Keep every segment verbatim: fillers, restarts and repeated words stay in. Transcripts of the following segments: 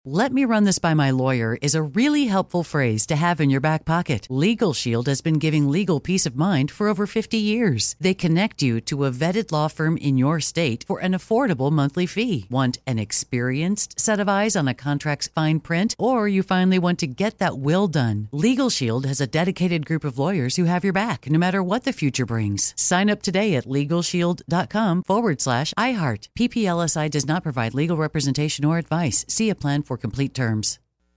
"Let me run this by my lawyer" is a really helpful phrase to have in your back pocket. Legal Shield has been giving legal peace of mind for over fifty years. They connect you to a vetted law firm in your state for an affordable monthly fee. Want an experienced set of eyes on a contract's fine print? Or you finally want to get that will done? Legal Shield has a dedicated group of lawyers who have your back, no matter what the future brings. Sign up today at LegalShield.com forward slash iHeart. P P L S I does not provide legal representation or advice. See a plan for complete terms.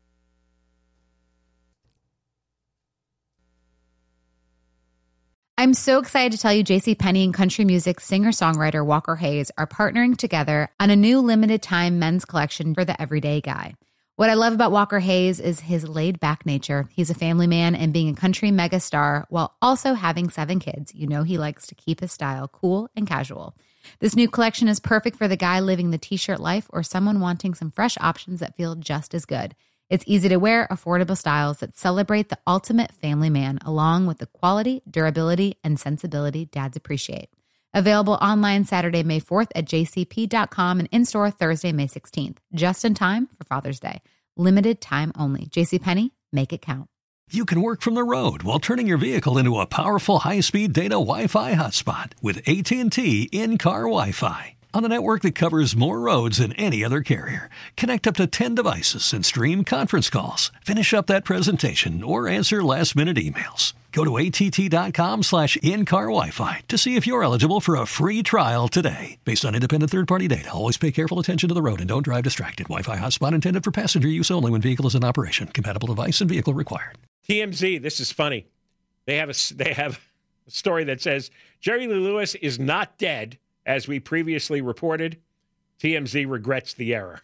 I'm so excited to tell you JCPenney and country music singer-songwriter Walker Hayes are partnering together on a new limited-time men's collection for the everyday guy. What I love about Walker Hayes is his laid-back nature. He's a family man, and being a country megastar while also having seven kids, you know he likes to keep his style cool and casual. This new collection is perfect for the guy living the t-shirt life or someone wanting some fresh options that feel just as good. It's easy to wear, affordable styles that celebrate the ultimate family man, along with the quality, durability, and sensibility dads appreciate. Available online Saturday, May fourth at j c p dot com and in-store Thursday, May sixteenth. Just in time for Father's Day. Limited time only. JCPenney, make it count. You can work from the road while turning your vehicle into a powerful high-speed data Wi-Fi hotspot with A T and T in-car Wi-Fi. On a network that covers more roads than any other carrier. Connect up to ten devices and stream conference calls. Finish up that presentation or answer last-minute emails. Go to att.com slash in-car Wi-Fi to see if you're eligible for a free trial today. Based on independent third-party data, always pay careful attention to the road and don't drive distracted. Wi-Fi hotspot intended for passenger use only when vehicle is in operation. Compatible device and vehicle required. T M Z, this is funny. They have a, they have a story that says Jerry Lee Lewis is not dead, as we previously reported. T M Z regrets the error.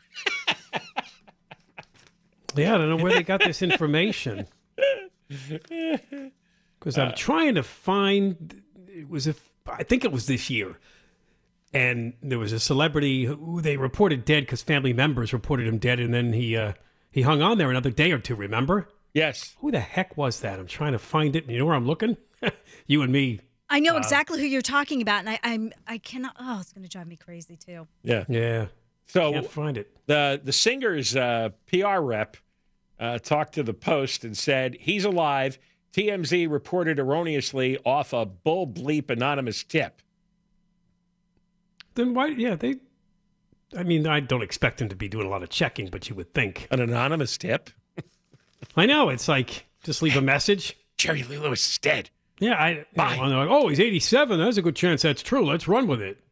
Yeah, I don't know where they got this information. Because I'm trying to find, it was, a, I think it was this year. And there was a celebrity who they reported dead because family members reported him dead. And then he uh, he hung on there another day or two, remember? Yes. Who the heck was that? I'm trying to find it. You know where I'm looking? You and me. I know uh, exactly who you're talking about, and I, I'm I cannot. Oh, it's going to drive me crazy too. Yeah, yeah. So can't find it. The the singer's uh, P R rep uh, talked to the Post and said he's alive. T M Z reported erroneously off a bull bleep anonymous tip. Then why? Yeah, they. I mean, I don't expect him to be doing a lot of checking, but you would think an anonymous tip. I know, it's like just leave a message. Jerry Lee Lewis is dead. Yeah, I. You know, and they're like, oh, he's eighty-seven. There's a good chance that's true. Let's run with it.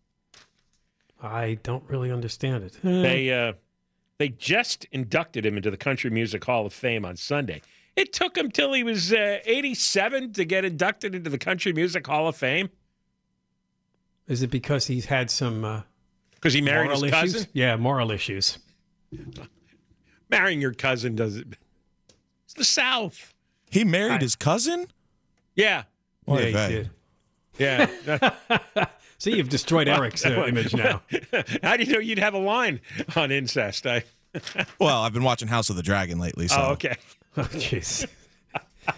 I don't really understand it. Eh. They uh, they just inducted him into the Country Music Hall of Fame on Sunday. It took him till he was uh, eighty-seven to get inducted into the Country Music Hall of Fame. Is it because he's had some? Because uh, he married his issues? cousin. Yeah, moral issues. Marrying your cousin does it. It's the South. He married I, his cousin? Yeah. What yeah, he did. Yeah. See, you've destroyed Eric's uh, image now. How do you know you'd have a line on incest? I... Well, I've been watching House of the Dragon lately. So. Oh, okay. Oh, jeez. All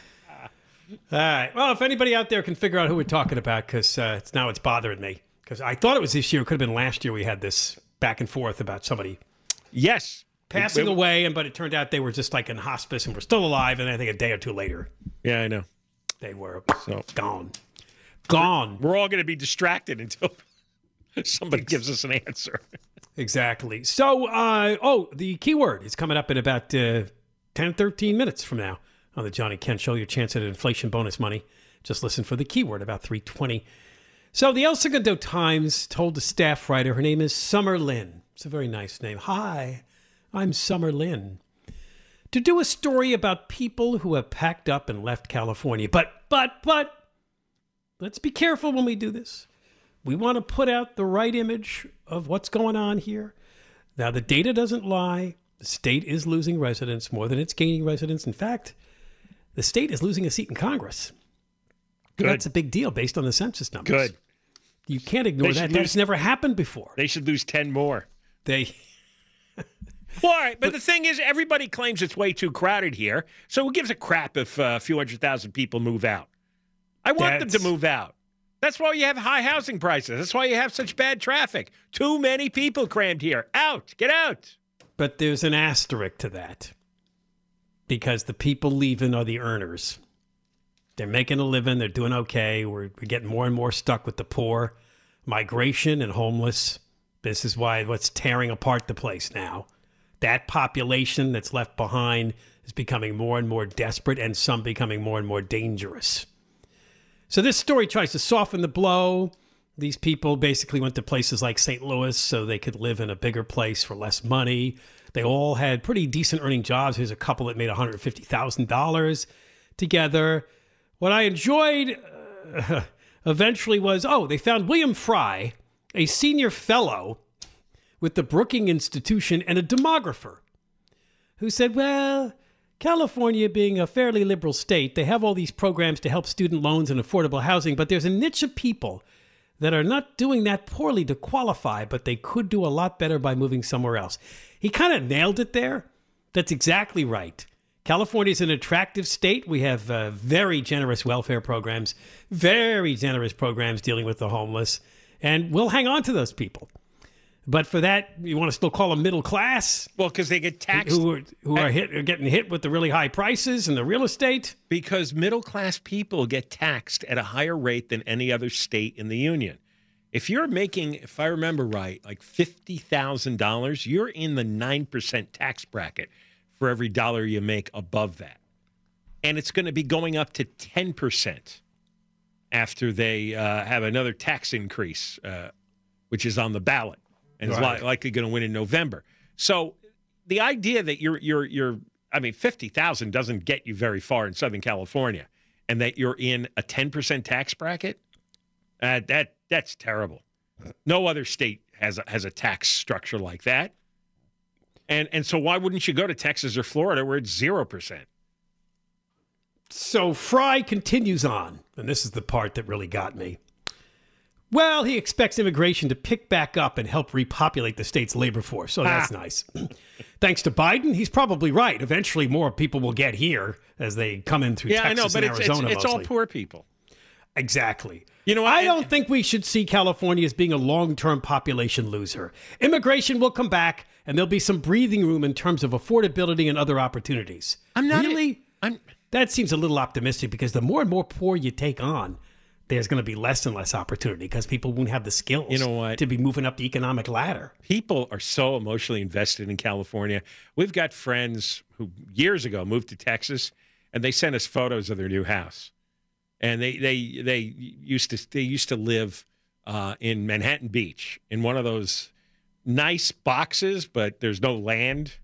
right. Well, if anybody out there can figure out who we're talking about, because uh, it's now it's bothering me. Because I thought it was this year. It could have been last year we had this back and forth about somebody. Yes. Passing away, and but it turned out they were just like in hospice and were still alive, and I think a day or two later. Yeah, I know. They were so gone. Gone. We're all going to be distracted until somebody gives us an answer. Exactly. So, uh, oh, the keyword is coming up in about uh, ten, thirteen minutes from now on the Johnny Kent Show. Your chance at inflation bonus money. Just listen for the keyword about three twenty. So the El Segundo Times told the staff writer, her name is Summer Lynn. It's a very nice name. Hi. I'm Summer Lynn, to do a story about people who have packed up and left California. But, but, but, let's be careful when we do this. We want to put out the right image of what's going on here. Now, the data doesn't lie. The state is losing residents more than it's gaining residents. In fact, the state is losing a seat in Congress. Good. That's a big deal based on the census numbers. Good. You can't ignore that. Lose, That's never happened before. They should lose ten more. They... Well, all right, but, but the thing is, everybody claims it's way too crowded here, so who gives a crap if uh, a few hundred thousand people move out? I want them to move out. That's why you have high housing prices. That's why you have such bad traffic. Too many people crammed here. Out. Get out. but there's an asterisk to that. Because the people leaving are the earners. They're making a living. They're doing okay. We're, we're getting more and more stuck with the poor, migration, and homeless. This is why what's tearing apart the place now. That population that's left behind is becoming more and more desperate, and some becoming more and more dangerous. So this story tries to soften the blow. These people basically went to places like Saint Louis so they could live in a bigger place for less money. They all had pretty decent earning jobs. Here's a couple that made one hundred fifty thousand dollars together. What I enjoyed uh, eventually was, oh, they found William Fry, a senior fellow with the Brookings Institution and a demographer, who said, well, California being a fairly liberal state, they have all these programs to help student loans and affordable housing, but there's a niche of people that are not doing that poorly to qualify, but they could do a lot better by moving somewhere else. He kind of nailed it there. That's exactly right. California is an attractive state. We have uh, very generous welfare programs, very generous programs dealing with the homeless, and we'll hang on to those people. But for that, you want to still call them middle class? Well, because they get taxed. Who, are, who are, hit, are getting hit with the really high prices and the real estate? Because middle class people get taxed at a higher rate than any other state in the union. If you're making, if I remember right, like fifty thousand dollars, you're in the nine percent tax bracket for every dollar you make above that. And it's going to be going up to ten percent after they uh, have another tax increase, uh, which is on the ballot. And right. is li- likely going to win in November. So the idea that you're you're you're I mean fifty thousand doesn't get you very far in Southern California, and that you're in a ten percent tax bracket, uh, that that's terrible. No other state has a, has a tax structure like that. And and so why wouldn't you go to Texas or Florida where it's zero percent? So Fry continues on, and this is the part that really got me. Well, he expects immigration to pick back up and help repopulate the state's labor force. So that's ah. nice. Thanks to Biden, he's probably right. Eventually, more people will get here as they come in through yeah, Texas I know, but and it's, Arizona. It's, it's all poor people. Exactly. You know, what? I don't think we should see California as being a long-term population loser. Immigration will come back, and there'll be some breathing room in terms of affordability and other opportunities. I'm not really. A, I'm. That seems a little optimistic because the more and more poor you take on, there's going to be less and less opportunity because people won't have the skills you know what? to be moving up the economic ladder. People are so emotionally invested in California. We've got friends who years ago moved to Texas, and they sent us photos of their new house. And they they they used to they used to live uh, in Manhattan Beach in one of those nice boxes, but there's no land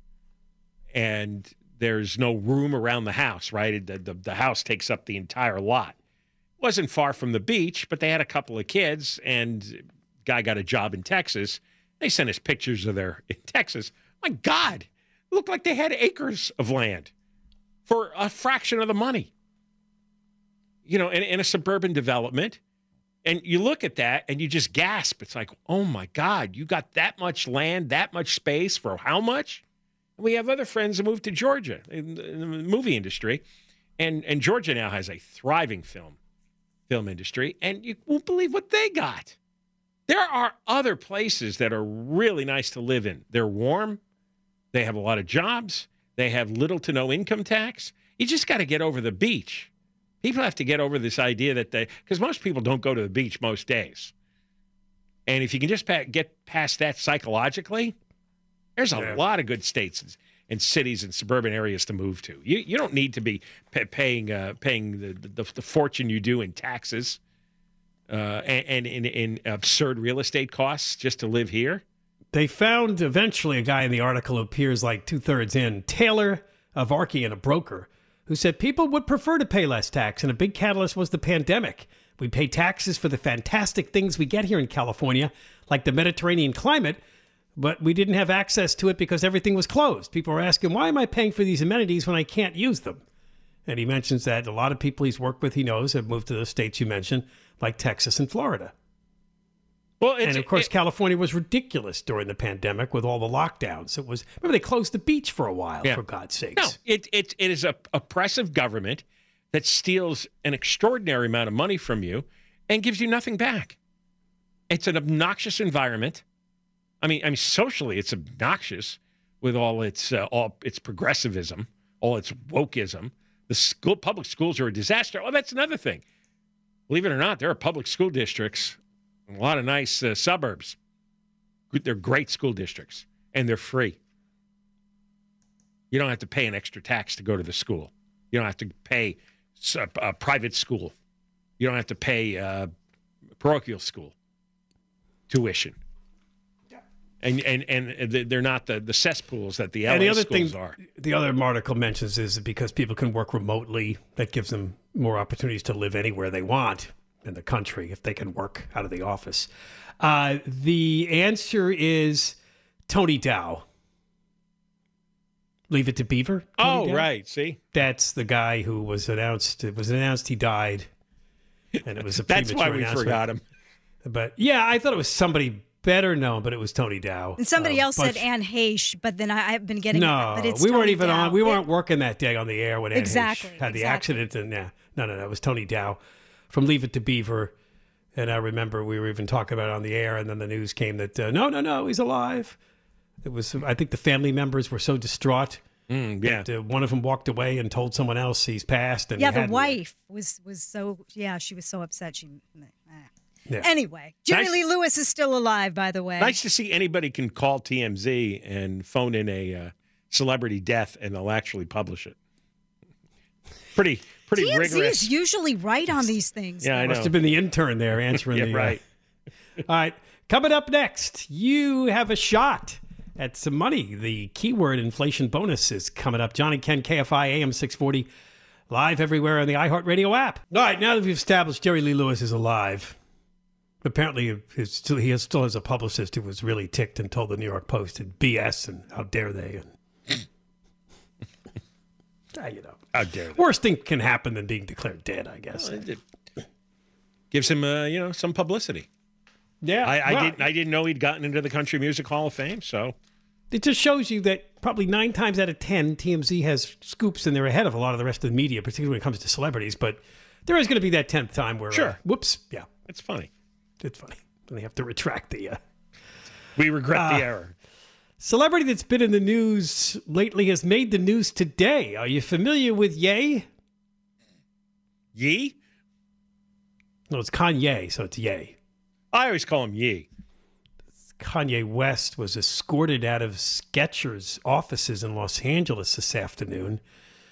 and there's no room around the house. Right, the the, the house takes up the entire lot. Wasn't far from the beach, but they had a couple of kids, and guy got a job in Texas. They sent us pictures of their in Texas. My God, it looked like they had acres of land for a fraction of the money. You know, in, in a suburban development, and you look at that and you just gasp. It's like, oh my God, you got that much land, that much space for how much? And we have other friends that moved to Georgia in the, in the movie industry, and and Georgia now has a thriving film. film industry, and you won't believe what they got. There are other places that are really nice to live in. They're warm. They have a lot of jobs. They have little to no income tax. You just got to get over the beach. People have to get over this idea that they, because most people don't go to the beach most days. And if you can just pa- get past that psychologically, there's a yeah. lot of good states and cities and suburban areas to move to. You you don't need to be pay, paying uh, paying the, the the fortune you do in taxes uh, and, and in, in absurd real estate costs just to live here. They found eventually a guy in the article who appears like two-thirds in, Taylor Avarkian, a broker, who said people would prefer to pay less tax, and a big catalyst was the pandemic. We pay taxes for the fantastic things we get here in California, like the Mediterranean climate, but we didn't have access to it because everything was closed. People were asking, why am I paying for these amenities when I can't use them? And he mentions that a lot of people he's worked with, he knows, have moved to the states you mentioned, like Texas and Florida. Well, and of course, it, California was ridiculous during the pandemic with all the lockdowns. It was, remember, they closed the beach for a while, yeah. for God's sakes. No, it, it, it is a oppressive government that steals an extraordinary amount of money from you and gives you nothing back. It's an obnoxious environment. I mean, I mean, socially, it's obnoxious. with all its uh, all its progressivism, all its wokeism. The school public schools are a disaster. Oh, that's another thing. Believe it or not, there are public school districts in a lot of nice uh, suburbs. They're great school districts, and they're free. You don't have to pay an extra tax to go to the school. You don't have to pay a, a private school. You don't have to pay uh, parochial school tuition. And and and they're not the, the cesspools that the L A and the other schools thing, are. The other article mentions is because people can work remotely, that gives them more opportunities to live anywhere they want in the country if they can work out of the office. Uh, the answer is Tony Dow. Leave It to Beaver. Tony Oh, Dow. right. See? That's the guy who was announced. It was announced he died. And it was a That's why we announcement. forgot him. But yeah, I thought it was somebody better known, but it was Tony Dow. And somebody Uh, else but- said Anne Heche, but then I, I've been getting No, it. But it's we weren't Tony even Dow. on. We Yeah. weren't working that day on the air when Anne Heche Exactly, had the exactly. accident. And yeah, no, no, no, it was Tony Dow from Leave It to Beaver. And I remember we were even talking about it on the air, and then the news came that uh, no, no, no, he's alive. It was. I think the family members were so distraught. Mm, yeah. that, uh, one of them walked away and told someone else he's passed. And Yeah, he the hadn't. wife was was so yeah, she was so upset. She eh. Yeah. Anyway, Jerry Nice. Lee Lewis is still alive, by the way. Nice to see anybody can call T M Z and phone in a uh, celebrity death, and they'll actually publish it. Pretty, pretty T M Z rigorous. is usually right on these things. Yeah, I know. Must have been the intern there answering Yeah, the. uh, right. All right. Coming up next, you have a shot at some money. The keyword inflation bonus is coming up. Johnny Ken, K F I A M six forty, live everywhere on the iHeartRadio app. All right, now that we've established Jerry Lee Lewis is alive, apparently his, still, he has, still has a publicist who was really ticked and told the New York Post it's B S and how dare they. And, ah, you know, How dare they? worst thing can happen than being declared dead, I guess. Well, it gives him, uh, you know, some publicity. Yeah, I, I well, didn't. I didn't know he'd gotten into the Country Music Hall of Fame. So It just shows you that probably nine times out of ten, T M Z has scoops and they're ahead of a lot of the rest of the media, particularly when it comes to celebrities. But there is going to be that tenth time where, Sure. uh, whoops, yeah, it's funny. it's funny. And they have to retract the uh, We regret Uh, the error. celebrity that's been in the news lately has made the news today. Are you familiar with Ye? Yee. No, it's Kanye, so it's Ye. I always call him Yee. Kanye West was escorted out of Skechers offices in Los Angeles this afternoon.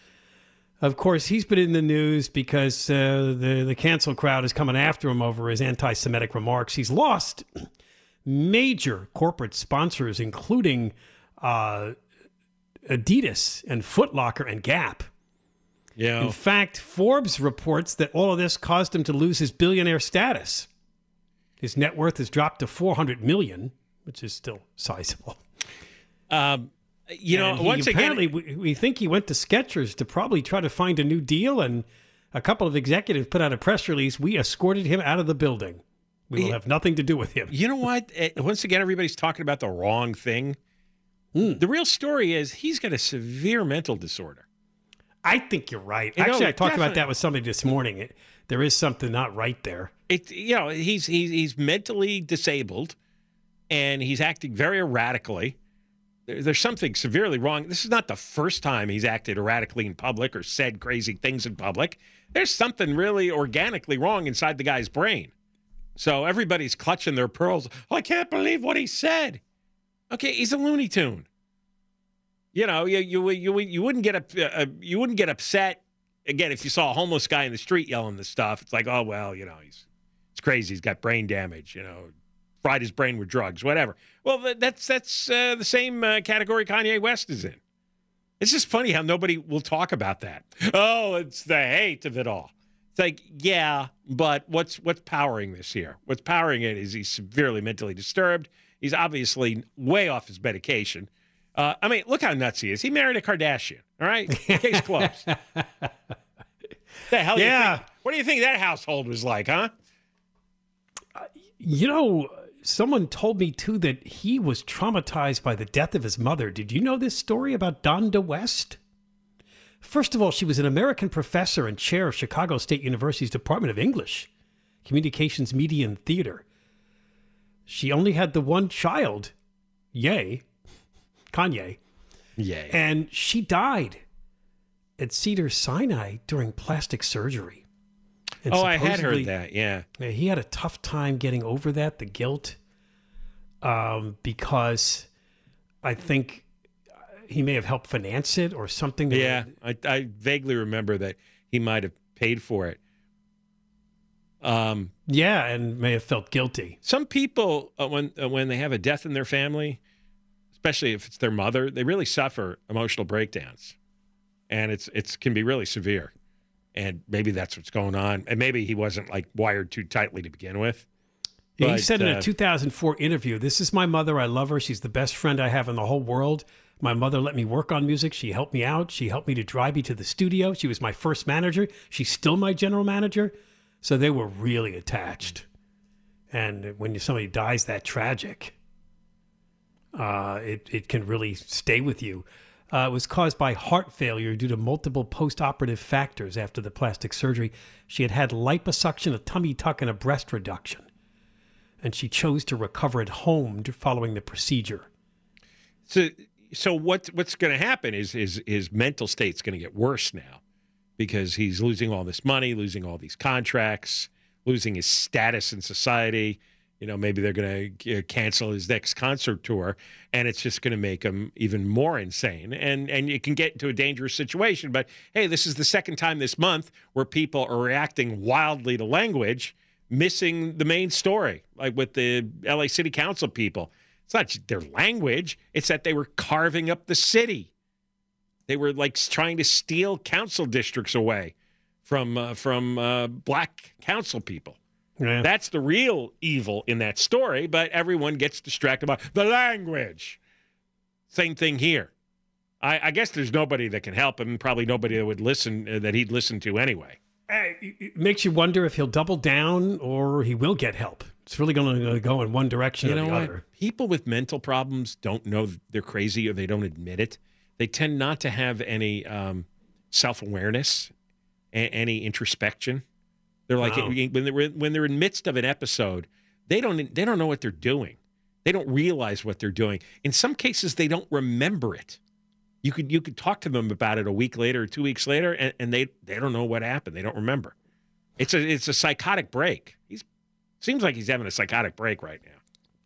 Of course, he's been in the news because uh, the, the cancel crowd is coming after him over his anti-Semitic remarks. He's lost major corporate sponsors, including uh, Adidas and Foot Locker and Gap. Yeah. In fact, Forbes reports that all of this caused him to lose his billionaire status. His net worth has dropped to four hundred million dollars, which is still sizable. Um, you know, And he once apparently, again, we, we think he went to Skechers to probably try to find a new deal, and a couple of executives put out a press release. We escorted him out of the building. We will Yeah. have nothing to do with him. you know what? Eh, Once again, everybody's talking about the wrong thing. Mm. The real story is he's got a severe mental disorder. I think you're right. You know, Actually, I talked about definitely. that with somebody this morning. It, there is something not right there. It, you know, he's he's he's mentally disabled, and he's acting very erratically. There, there's something severely wrong. This is not the first time he's acted erratically in public or said crazy things in public. There's something really organically wrong inside the guy's brain. So everybody's clutching their pearls. Oh, I can't believe what he said. Okay, he's a Looney Tune. You know, you you you you wouldn't get up, uh, you wouldn't get upset again if you saw a homeless guy in the street yelling this stuff. It's like, oh well, you know, he's it's crazy. He's got brain damage. You know, fried his brain with drugs, whatever. Well, th- that's that's uh, the same uh, category Kanye West is in. It's just funny how nobody will talk about that. Oh, it's the hate of it all. It's like, yeah, but what's what's powering this here? What's powering it is he's severely mentally disturbed. He's obviously way off his medication. Uh, I mean, look how nuts he is. He married a Kardashian. All right, case closed. The hell? do you Yeah. think- what do you think that household was like, huh? You know, someone told me, too, that he was traumatized by the death of his mother. Did you know this story about Donda West? First of all, she was an American professor and chair of Chicago State University's Department of English, Communications, Media, and Theater. She only had the one child, Ye, Kanye, Yeah. And she died at Cedars-Sinai during plastic surgery. And oh, I had supposedly, heard that, yeah. He had a tough time getting over that, the guilt, um, because I think he may have helped finance it or something. Yeah, I, I vaguely remember that he might have paid for it. Um, yeah, and may have felt guilty. Some people, uh, when uh, when they have a death in their family, especially if it's their mother, they really suffer emotional breakdowns, and it's it's can be really severe. And maybe that's what's going on. And maybe he wasn't like wired too tightly to begin with. Yeah, but, he said in uh, a two thousand four interview, "This is my mother. I love her. She's the best friend I have in the whole world. My mother let me work on music. She helped me out. She helped me to drive me to the studio. She was my first manager. She's still my general manager." So they were really attached. And when somebody dies that tragic, uh, it, it can really stay with you. Uh, it was caused by heart failure due to multiple post-operative factors after the plastic surgery. She had had liposuction, a tummy tuck, and a breast reduction. And she chose to recover at home following the procedure. So, so what, what's going to happen is his, his mental state's going to get worse now because he's losing all this money, losing all these contracts, losing his status in society. You know, maybe they're going to cancel his next concert tour, and it's just going to make him even more insane. And and it can get into a dangerous situation. But, hey, this is the second time this month where people are reacting wildly to language, missing the main story, like with the L A City Council people. It's not their language. It's that they were carving up the city. They were, like, trying to steal council districts away from, uh, from uh, black council people. Yeah. That's the real evil in that story, but everyone gets distracted by the language. Same thing here. I, I guess there's nobody that can help him, probably nobody that would listen, uh, that he'd listen to anyway. It makes you wonder if he'll double down or he will get help. It's really going to go in one direction you or know the what? other. People with mental problems don't know they're crazy or they don't admit it. They tend not to have any um, self-awareness, a- any introspection. They're like Wow. when they're when they're in the midst of an episode, they don't they don't know what they're doing. They don't realize what they're doing. In some cases, they don't remember it. You could you could talk to them about it a week later or two weeks later, and, and they they don't know what happened. They don't remember. It's a it's a psychotic break. He's seems like he's having a psychotic break right now.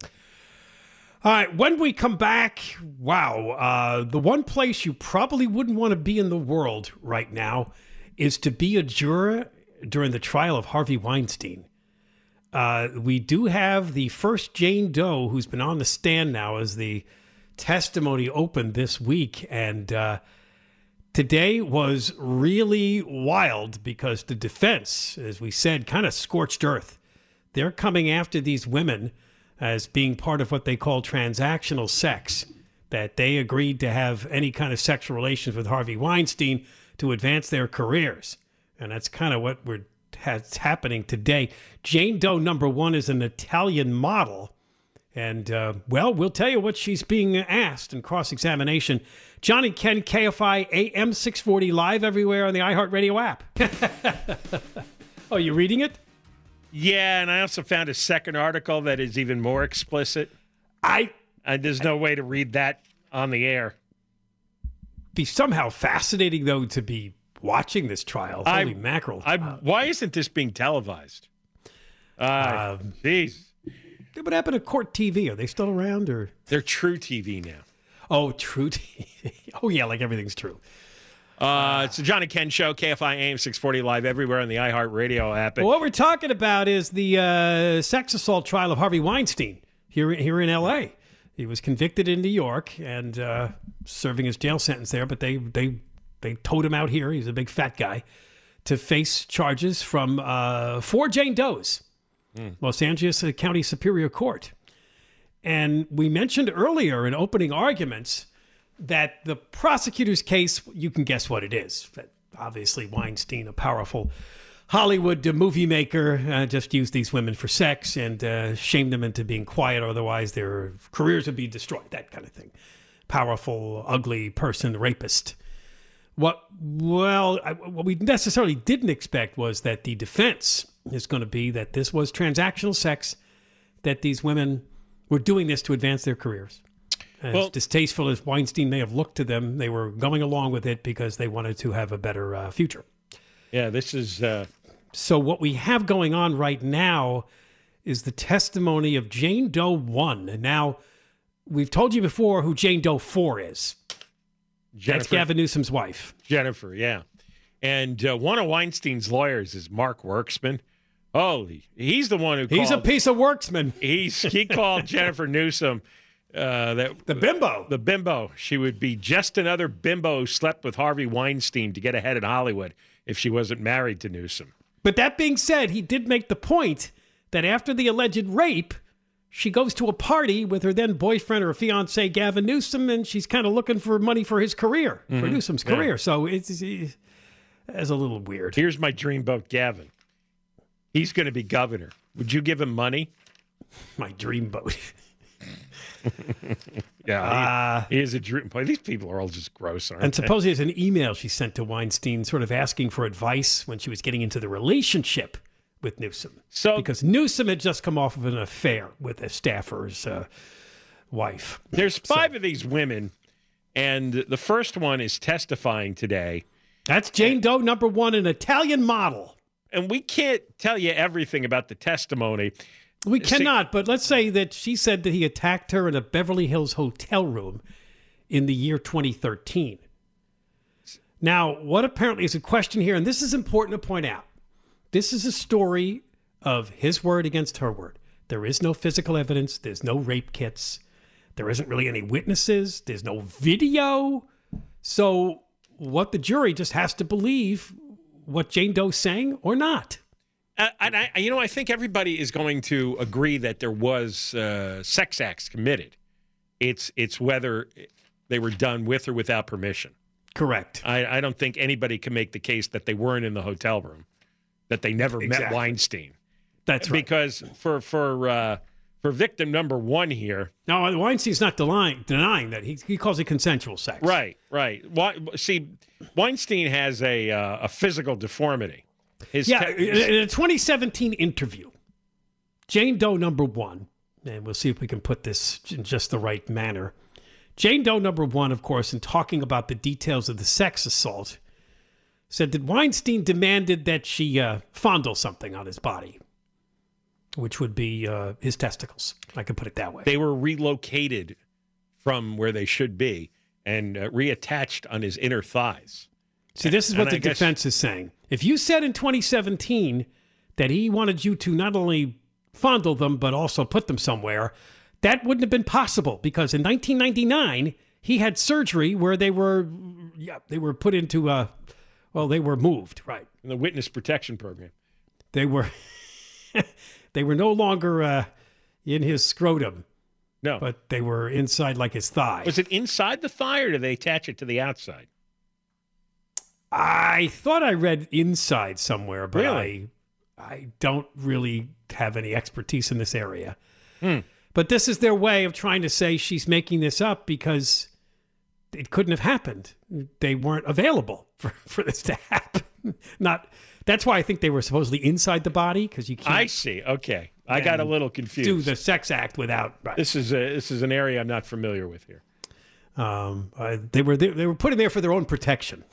All right, when we come back, wow, uh, the one place you probably wouldn't want to be in the world right now is to be a juror during the trial of Harvey Weinstein. Uh, we do have the first Jane Doe who's been on the stand now as the testimony opened this week. And uh, today was really wild because the defense, as we said, kind of scorched earth. They're coming after these women as being part of what they call transactional sex, that they agreed to have any kind of sexual relations with Harvey Weinstein to advance their careers. And that's kind of what we're that's happening today. Jane Doe number one is an Italian model. And, uh, well, we'll tell you what she's being asked in cross-examination. John and Ken, K F I, A M six forty, live everywhere on the iHeartRadio app. Oh, you reading it? Yeah, and I also found a second article that is even more explicit. I uh, There's no way to read that on the air. Be somehow fascinating, though, to be watching this trial. I, Holy mackerel. I, Uh, why isn't this being televised? Uh, Um, Jeez. what happened to Court T V? Are they still around? Or They're True T V now. Oh, True T V. Oh, yeah, like everything's true. Uh, it's the John and Ken Show, K F I A M six forty, live everywhere on the iHeartRadio app. Well, what we're talking about is the uh, sex assault trial of Harvey Weinstein here, here in L A. He was convicted in New York and uh, serving his jail sentence there, but they they they towed him out here. He's a big fat guy to face charges from uh, four Jane Does, mm. Los Angeles County Superior Court. And we mentioned earlier in opening arguments that the prosecutor's case, you can guess what it is. That obviously Weinstein, a powerful Hollywood movie maker, uh, just used these women for sex and uh, shamed them into being quiet, otherwise their careers would be destroyed, that kind of thing. Powerful, ugly person, rapist. What, well, I, what we necessarily didn't expect was that the defense is going to be that this was transactional sex, that these women were doing this to advance their careers. As Well- distasteful as Weinstein may have looked to them, they were going along with it because they wanted to have a better uh, future. Yeah, this is. Uh, So what we have going on right now is the testimony of Jane Doe one. And now, we've told you before who Jane Doe four is. Jennifer, That's Gavin Newsom's wife. Jennifer, yeah. And uh, one of Weinstein's lawyers is Mark Worksman. Oh, he's the one who He's called, a piece of worksman. He's he called Jennifer Newsom uh, that The bimbo. the bimbo. She would be just another bimbo who slept with Harvey Weinstein to get ahead in Hollywood if she wasn't married to Newsom. But that being said, he did make the point that after the alleged rape, she goes to a party with her then boyfriend or fiance, Gavin Newsom, and she's kind of looking for money for his career, for Newsom's Yeah. career. So it's, it's, it's a little weird. Here's my dreamboat, Gavin. He's going to be governor. Would you give him money? My dreamboat. Yeah, Uh, he, he is a dream. Boy, these people are all just gross, aren't And they? supposedly there's an email she sent to Weinstein sort of asking for advice when she was getting into the relationship with Newsom. So- because Newsom had just come off of an affair with a staffer's uh, wife. There's five of these women, and the first one is testifying today. That's Jane Doe, number one, an Italian model. And we can't tell you everything about the testimony. We See- cannot, but let's say that she said that he attacked her in a Beverly Hills hotel room in the year twenty thirteen. Now, what apparently is a question here, and this is important to point out. This is a story of his word against her word. There is no physical evidence. There's no rape kits. There isn't really any witnesses. There's no video. So what the jury just has to believe what Jane Doe's saying or not. Uh, and I, you know, I think everybody is going to agree that there was uh, sex acts committed. It's it's whether they were done with or without permission. Correct. I, I don't think anybody can make the case that they weren't in the hotel room, that they never met Exactly. Weinstein. That's right. Because for for uh, for victim number one here, No, Weinstein's not denying, denying that. He, he calls it consensual sex. right, right. Why, see, Weinstein has a uh, a physical deformity. His Yeah, te- in a twenty seventeen interview, Jane Doe number one, and we'll see if we can put this in just the right manner. Jane Doe number one, of course, in talking about the details of the sex assault, said that Weinstein demanded that she uh, fondle something on his body, which would be uh, his testicles. I could put it that way. they were relocated from where they should be and uh, reattached on his inner thighs. See, this is And what I the guess- defense is saying. If you said in twenty seventeen that he wanted you to not only fondle them, but also put them somewhere, that wouldn't have been possible because in nineteen ninety-nine, he had surgery where they were, yeah, they were put into, uh, well, they were moved, right? In the witness protection program. They were, they were no longer uh, in his scrotum, No. but they were inside like his thigh. Was it inside the thigh or did they attach it to the outside? I thought I read inside somewhere, but Really? I I don't really have any expertise in this area. Hmm. But this is their way of trying to say she's making this up because it couldn't have happened. They weren't available for, for this to happen. Not that's why I think they were supposedly inside the body because you I can't see. Okay. I got a little confused. do the sex act without. Right. This is a, this is an area I'm not familiar with here. Um, uh, they were they, they were put in there for their own protection.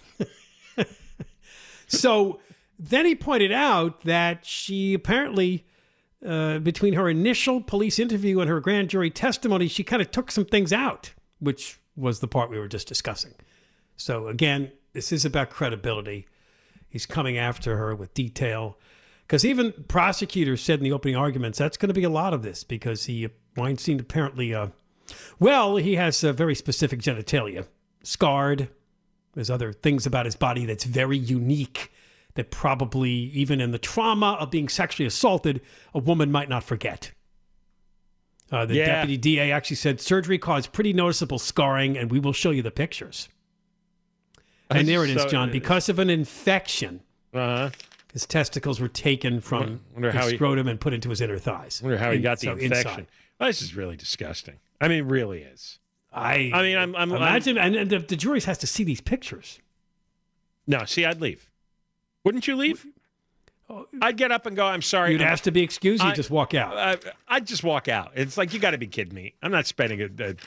So then he pointed out that she apparently, uh, between her initial police interview and her grand jury testimony, she kind of took some things out, which was the part we were just discussing. So again, this is about credibility. He's coming after her with detail. Because even prosecutors said in the opening arguments, that's going to be a lot of this because he, Weinstein apparently, uh, well, he has a very specific genitalia, scarred. There's other things about his body that's very unique that probably, even in the trauma of being sexually assaulted, a woman might not forget. Uh, the Yeah. deputy D A actually said surgery caused pretty noticeable scarring, and we will show you the pictures. And there it is, So- John. Because of an infection, Uh-huh. his testicles were taken from Wonder his how he- scrotum and put into his inner thighs. I wonder how he In- got the so infection. inside. Well, this is really disgusting. I mean, really is. I, I mean, I'm- I'm- imagine, and, and the, the jury has to see these pictures. No, see, I'd leave. Wouldn't you leave? I'd get up and go, I'm sorry. You'd I'm- ask to be excused. You I- just walk out. uh, I'd just walk out. It's like, you got to be kidding me. I'm not spending a, a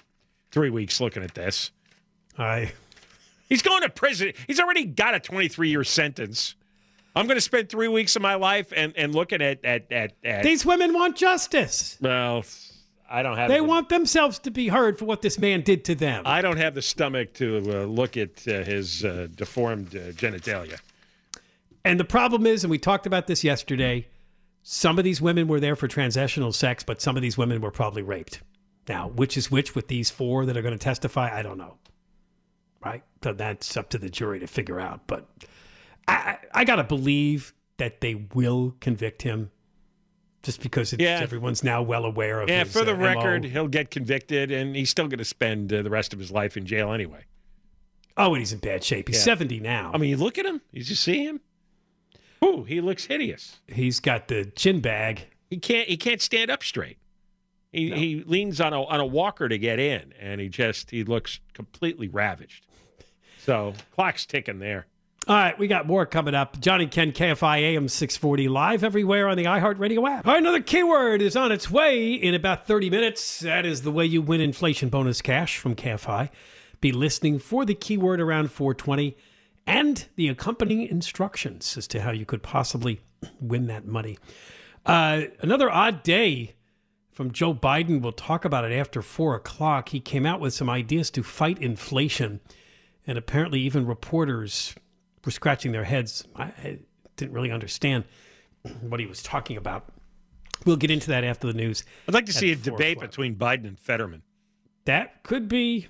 three weeks looking at this. I. He's going to prison. He's already got a twenty-three year sentence. I'm going to spend three weeks of my life and, and looking at, at, at, at... These women want justice. Well, I don't have... They the, want themselves to be heard for what this man did to them. I don't have the stomach to uh, look at uh, his uh, deformed uh, genitalia. And the problem is, and we talked about this yesterday, some of these women were there for transactional sex, but some of these women were probably raped. Now, which is which with these four that are going to testify, I don't know. Right? So that's up to the jury to figure out. But I, I got to believe that they will convict him just because it's, yeah. everyone's now well aware of yeah, his for the uh, record, M O. He'll get convicted, and he's still going to spend uh, the rest of his life in jail anyway. Oh, and he's in bad shape. He's yeah. seventy now. I mean, you look at him. Did you see him? Ooh, he looks hideous. He's got the chin bag. He can't. He can't stand up straight. He no. he leans on a on a walker to get in, and he just he looks completely ravaged. So clock's ticking there. All right, we got more coming up. Johnny Ken, K F I A M six forty, live everywhere on the iHeartRadio app. All right, another keyword is on its way in about thirty minutes. That is the way you win inflation bonus cash from K F I. Be listening for the keyword around four twenty and the accompanying instructions as to how you could possibly win that money. Uh, another odd day from Joe Biden. We'll talk about it after four o'clock. He came out with some ideas to fight inflation, and apparently even reporters were scratching their heads. I, I didn't really understand what he was talking about. We'll get into that after the news. I'd like to see a debate o'clock. between Biden and Fetterman. That could be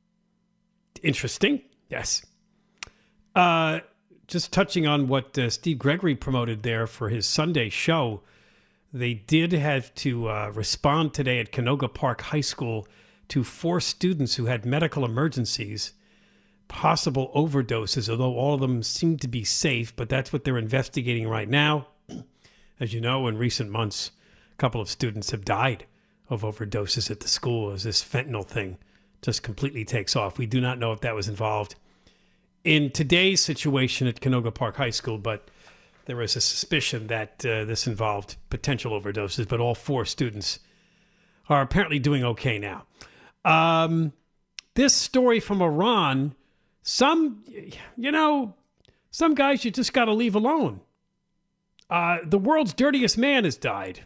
interesting. Yes. Uh, just touching on what uh, Steve Gregory promoted there for his Sunday show, they did have to uh, respond today at Canoga Park High School to four students who had medical emergencies, possible overdoses, although all of them seem to be safe, but that's what they're investigating right now. As you know, in recent months, a couple of students have died of overdoses at the school as this fentanyl thing just completely takes off. We do not know if that was involved in today's situation at Canoga Park High School, but there is a suspicion that uh, this involved potential overdoses, but all four students are apparently doing okay now. Um, this story from Iran, some, you know, some guys you just got to leave alone. Uh, the world's dirtiest man has died.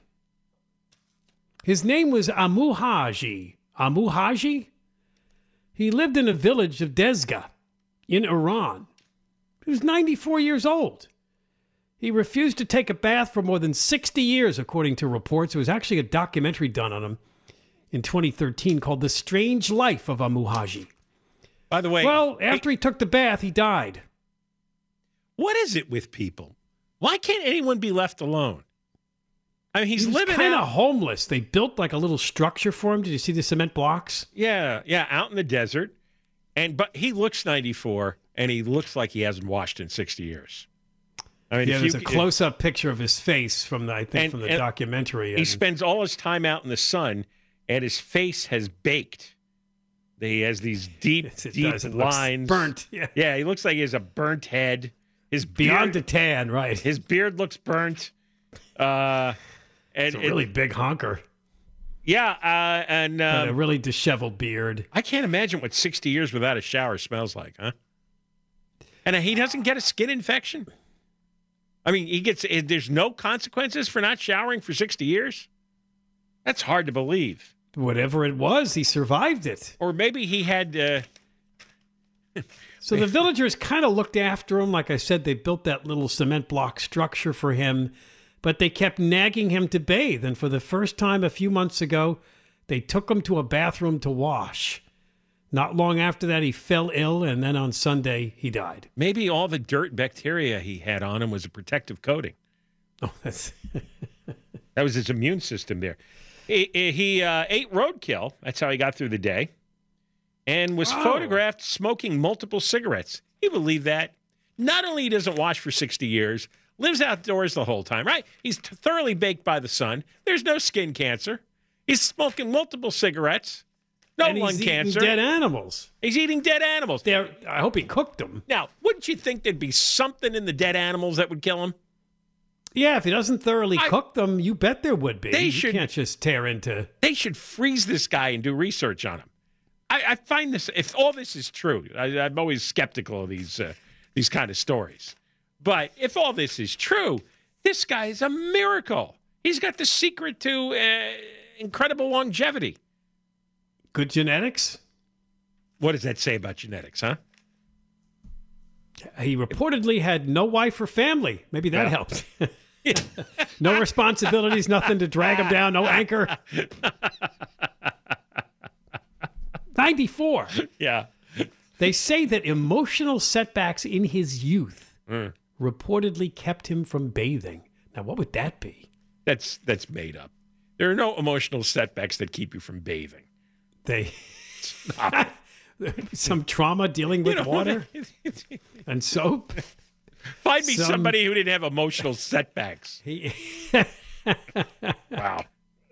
His name was Amu Haji. Amu Haji? He lived in a village of Dezga in Iran. He was ninety-four years old. He refused to take a bath for more than sixty years, according to reports. There was actually a documentary done on him in twenty thirteen called The Strange Life of Amu Haji. By the way... Well, after he, he took the bath, he died. What is it with people? Why can't anyone be left alone? I mean, he's he was living kind out... of homeless. They built like a little structure for him. Did you see the cement blocks? Yeah, yeah, out in the desert. And but he looks ninety-four, and he looks like he hasn't washed in sixty years. I mean, yeah, there's you, a close-up picture of his face from the I think and, from the documentary. He and, spends all his time out in the sun, and his face has baked. He has these deep, yes, deep does. It lines. Burnt. Yeah. yeah, he looks like he has a burnt head. His beyond beard, the tan, right? His beard looks burnt. Uh, and it's a really it, big honker. Yeah, uh, and um, and a really disheveled beard. I can't imagine what sixty years without a shower smells like, huh? And he doesn't get a skin infection. I mean, he gets. There's no consequences for not showering for sixty years. That's hard to believe. Whatever it was, he survived it. Or maybe he had. Uh, so the villagers kind of looked after him. Like I said, they built that little cement block structure for him, but they kept nagging him to bathe. And for the first time a few months ago, they took him to a bathroom to wash. Not long after that, he fell ill, and then on Sunday, he died. Maybe all the dirt and bacteria he had on him was a protective coating. Oh, that's... that was his immune system there. He, he uh, ate roadkill. That's how he got through the day. And was oh. photographed smoking multiple cigarettes. You believe that? Not only he doesn't wash for sixty years, lives outdoors the whole time, right? He's t- thoroughly baked by the sun. There's no skin cancer. He's smoking multiple cigarettes. No and lung he's cancer. Eating dead animals. He's eating dead animals. They're, I hope he cooked them. Now, wouldn't you think there'd be something in the dead animals that would kill him? Yeah, if he doesn't thoroughly I, cook them, you bet there would be. They you should, can't just tear into... They should freeze this guy and do research on him. I, I find this, if all this is true, I, I'm always skeptical of these uh, these kind of stories. But if all this is true, this guy is a miracle. He's got the secret to uh, incredible longevity. Good genetics? What does that say about genetics, huh? He reportedly had no wife or family. Maybe that Yeah. helps. No responsibilities, nothing to drag him down, no anchor. ninety-four. Yeah. They say that emotional setbacks in his youth Mm. reportedly kept him from bathing. Now, what would that be? That's that's made up. There are no emotional setbacks that keep you from bathing. They some trauma dealing with You know, water and soap. Find me Some- somebody who didn't have emotional setbacks. He, Wow.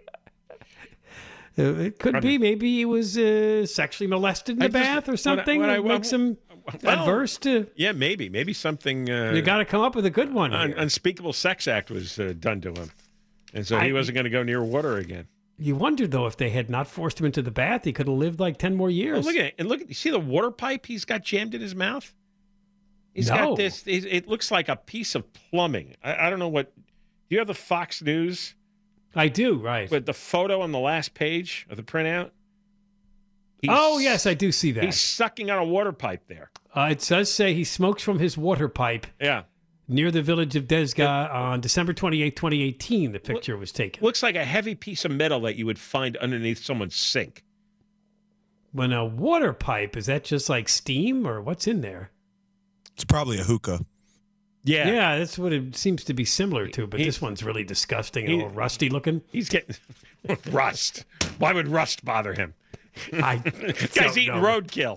Uh, it could be. Maybe he was uh, sexually molested in the I just- bath or what I- something what I- that makes him well, adverse to. Yeah, maybe. Maybe something uh, You got to come up with a good one. un- here. unspeakable sex act was uh, done to him. And so he I- wasn't going to go near water again. You wonder though if they had not forced him into the bath, he could have lived like ten more Oh, years. look at it. And look at you see the water pipe he's got jammed in his mouth? He's No. got this. It it looks like a piece of plumbing. I, I don't know what. Do you have the Fox News I do, right? with the photo on the last page of the printout? He's- Oh yes, I do see that. He's sucking on a water pipe there. Uh, it does say he smokes from his water pipe Yeah. near the village of Desga on December twenty-eighth, twenty eighteen. The picture was taken. Looks like a heavy piece of metal that you would find underneath someone's sink. When a water pipe, is that just like steam or what's in there? It's probably a hookah. Yeah. Yeah, that's what it seems to be similar to, but He- this one's really disgusting he- and a little rusty looking. He's getting rust. Why would rust bother him? I Guy's don't eating know. roadkill.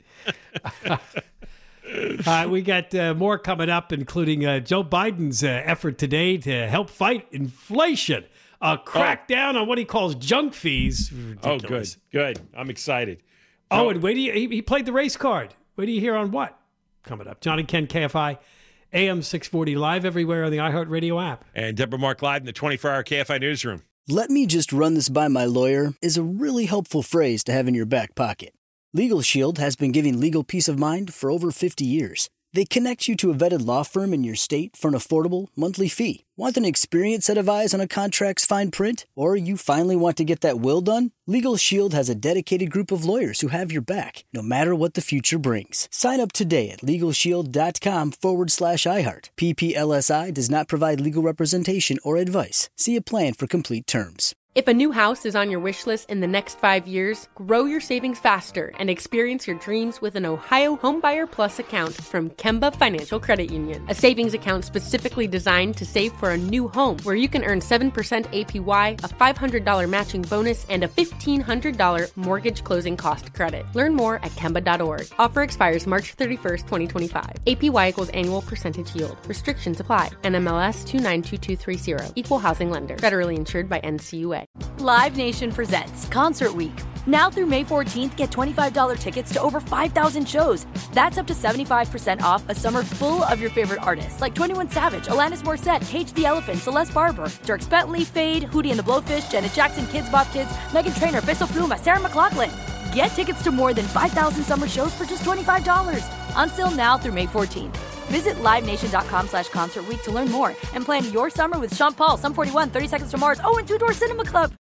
Uh, we got uh, more coming up, including uh, Joe Biden's uh, effort today to help fight inflation. A crackdown on what he calls junk fees. Oh, Ridiculous. good. Good. I'm excited. Oh, and wait, do you, he, he played the race card. Wait do you hear on what? Coming up. Johnny Ken, K F I, A M six forty, live everywhere on the iHeartRadio app. And Deborah Mark live in the twenty-four hour K F I newsroom. "Let me just run this by my lawyer" is a really helpful phrase to have in your back pocket. Legal Shield has been giving legal peace of mind for over fifty years. They connect you to a vetted law firm in your state for an affordable monthly fee. Want an experienced set of eyes on a contract's fine print? Or you finally want to get that will done? Legal Shield has a dedicated group of lawyers who have your back, no matter what the future brings. Sign up today at LegalShield.com forward slash iHeart. P P L S I does not provide legal representation or advice. See a plan for complete terms. If a new house is on your wish list in the next five years, grow your savings faster and experience your dreams with an Ohio Homebuyer Plus account from Kemba Financial Credit Union. A savings account specifically designed to save for a new home where you can earn seven percent A P Y, a five hundred dollars matching bonus, and a fifteen hundred dollars mortgage closing cost credit. Learn more at Kemba dot org. Offer expires March thirty-first, twenty twenty-five. A P Y equals annual percentage yield. Restrictions apply. N M L S two nine two two three zero. Equal housing lender. Federally insured by N C U A. Live Nation presents Concert Week. Now through May fourteenth, get twenty-five dollars tickets to over five thousand shows. That's up to seventy-five percent off a summer full of your favorite artists like twenty-one Savage, Alanis Morissette, Cage the Elephant, Celeste Barber, Dierks Bentley, Fade, Hootie and the Blowfish, Janet Jackson, Kids Bop Kids, Meghan Trainor, Bissell Pluma, Sarah McLachlan. Get tickets to more than five thousand summer shows for just twenty-five dollars. Until now through May fourteenth. Visit livenation.com slash concert week to learn more and plan your summer with Sean Paul, Sum forty-one, thirty Seconds to Mars, oh, and Two Door Cinema Club.